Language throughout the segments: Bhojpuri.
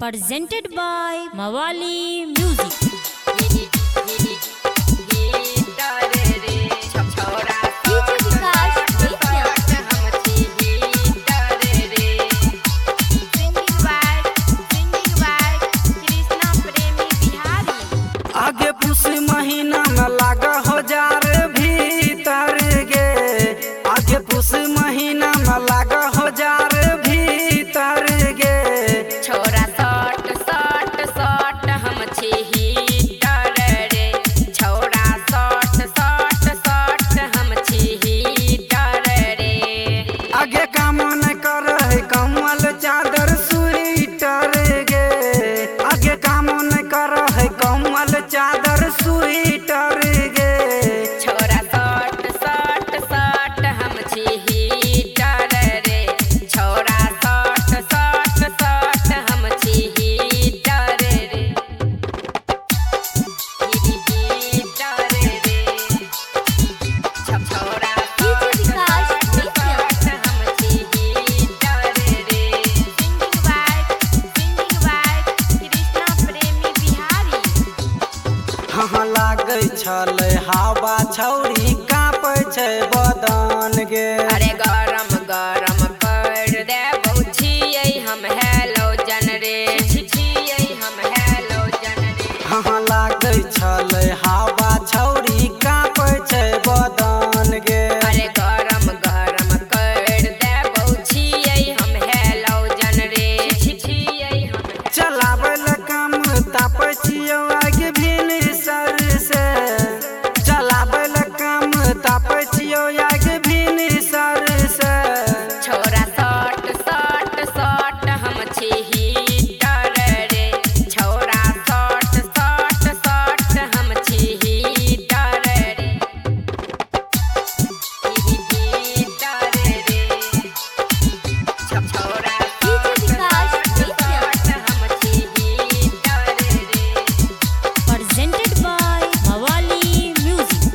presented by Mawali Music. आगे पुस महीना में लागा हो जा रे भीतर गे। आगे पुस महीना में लागा हो जा रे भीतर गे। छोरा सट सट सट हम छी हीटर रे। छोरा सट सट सट हम छी हीटर रे। आगे काम न कर है कमल चादर स्वेटर गे। आगे काम न कर है कमल चादर स्वेटर गे। छोरा सट सट सट हम छी हीटर रे। छोरा सट सट सट हम छी हीटर रे। हीटर रे। छोरा सट सट सट हम छी हीटर रे। सिंगिंग बाय कृष्णा प्रेमी बिहारी। हाँ लागे छले हवा छौरी कापे छै बदन गे। अरे गरम गरम कर दे छियै हम हेलो जन रे। छियै हम हेलो जन रे। हाँ लागे छले हवा छौरी कापे छै बदन गे। अरे गरम गरम कर दे छियै हम हेलो जन रे। छियै हम चलाबै ल काम तापै छियौ आगे भिन सर से। चलाबै ल काम तापै छियौ आगे भिन सर से। छोरा सट सट सट हम छी हीटर रे। छोरा सट सट सट हम छी हीटर रे। हीटर रे। छोरा सट सट हम छी हीटर रे। Presented by Mawali Music.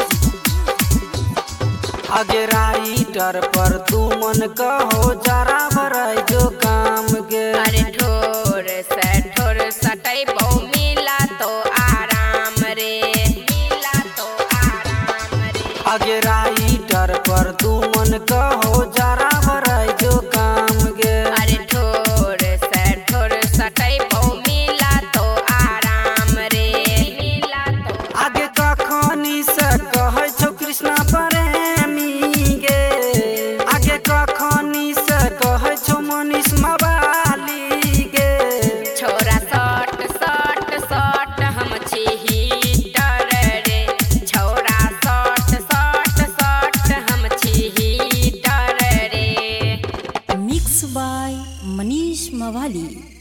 आगे राइटर पर तू मन कहो जरा बराई जो काम गे। अरे ठोर से ठोर सटै बहु मिला तो आराम रे। मिला तो आराम रे। आगे राइटर पर तू मन कहो जरा बराई जो काम गे। अरे ठोर से ठोर सटै बहु मिला तो आराम रे। मिला तो आगे कखनी से कहै छौ कृष्णा प्रेमी गे। आगे कखनी से कहै छौ मनीष मवाली गे। छोरा सट सट सट हम छी हीटर रे। छोरा सट सट सट हम छी हीटर रे। Mixed by Manish Mawali.